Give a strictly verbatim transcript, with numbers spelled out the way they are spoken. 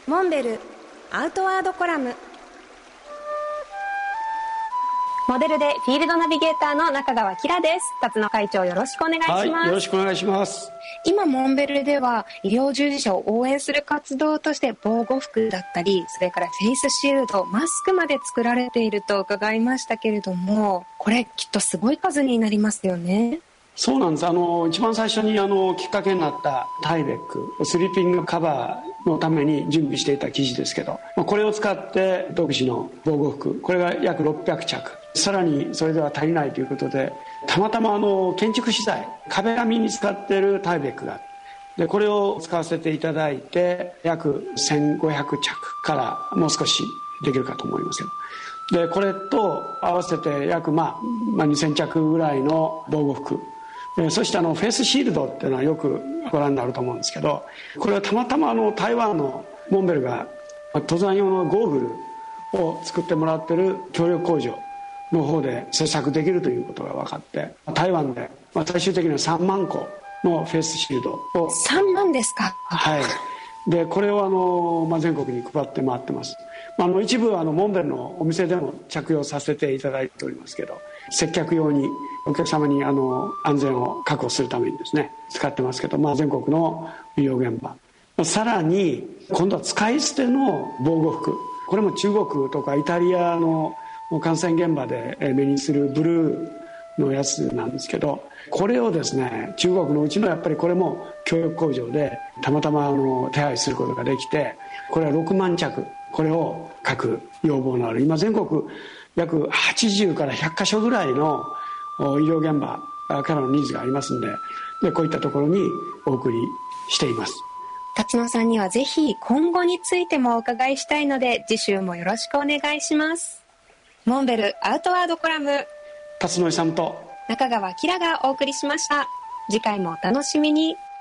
モンベルアウトワードコラム。モデルでフィールドナビゲーターの中川きらです。辰野会長、よろしくお願いします。 はい、よろしくお願いします。 今モンベルでは医療従事者を応援する活動として防護服だったり、それからフェイスシールド、マスクまで作られていると伺いましたけれども、これきっとすごい数になりますよね。 そうなんです。あの一番最初にあのきっかけになったタイベックスリーピングカバーのために準備していた生地ですけど、これを使って独自の防護服、これが約ろっぴゃくちゃく、さらにそれでは足りないということで、たまたまあの建築資材、壁紙に使っているタイベックがで、これを使わせていただいて約せんごひゃくちゃくからもう少しできるかと思いますけど、でこれと合わせて約、まあ、まあにせんちゃくぐらいの防護服、そしてあのフェイスシールドっていうのはよくご覧になると思うんですけど、これはたまたまあの台湾のモンベルが登山用のゴーグルを作ってもらってる協力工場の方で製作できるということが分かって、台湾で最終的にはさんまんこのフェイスシールドをさんまんですか。 はい。でこれをあの、まあ、全国に配って回ってます。あの一部あのモンベルのお店でも着用させていただいておりますけど、接客用にお客様にあの安全を確保するためにですね使ってますけど、まあ、全国の医療現場、さらに今度は使い捨ての防護服、これも中国とかイタリアの感染現場で目にするブルーのやつなんですけど、これをですね中国のうちのやっぱりこれも協力工場でたまたまあの手配することができて、これはろくまんちゃく、これを各要望のある、今全国約はちじゅうからひゃっかしょぐらいの医療現場からのニーズがありますので、でこういったところにお送りしています。 辰野さんにはぜひ今後についてもお伺いしたいので、次週もよろしくお願いします。モンベルアウトワードコラム、 辰野勇と中川きらがお送りしました。次回もお楽しみに。